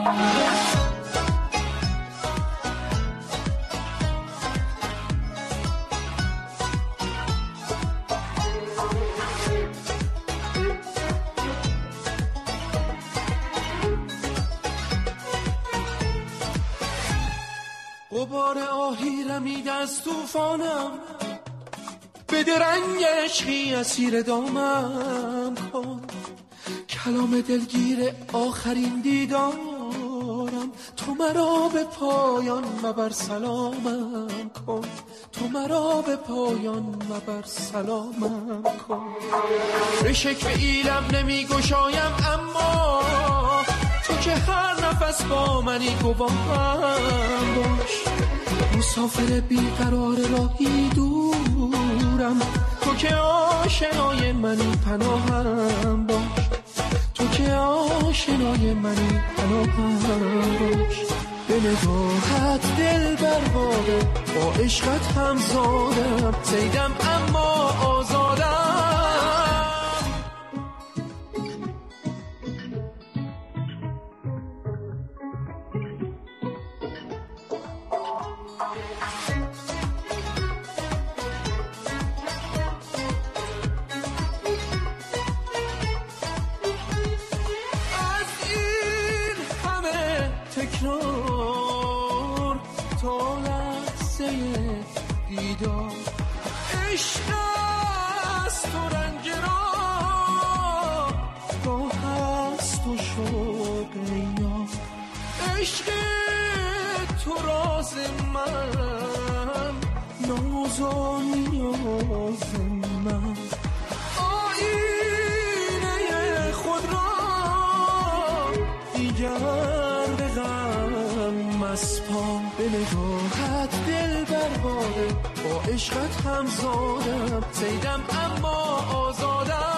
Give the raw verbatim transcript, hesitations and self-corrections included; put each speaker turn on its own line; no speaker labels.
غبار آهی رمید از توفانم، بده رنگ عشقی اسیر دامم کن. کلام دلگیر آخرین دیدارم، تو مرا به پایان مبر سلامم کن. تو مرا به پایان مبر سلامم کن. به شکوه ایلم نمی گشایم اما تو که هر نفس با منی گواهم باش. مسافر بیقرار راهی دورم، تو که آشنای منی پناهم باش. تو که آشنای منی پناهم باش. به نگاهت دل برباده، با عشقت هم زادم، سیدم اما آزادم. تکرار تا لحظه دیدار، عشق است و رنج را راه است و شوق یار. عشق تو راز من، ناز و نیاز من. آینه خود را دیگر مسپان. به نگاهت دل برباده، با عشقت هم زادم، سیدم اما آزادم.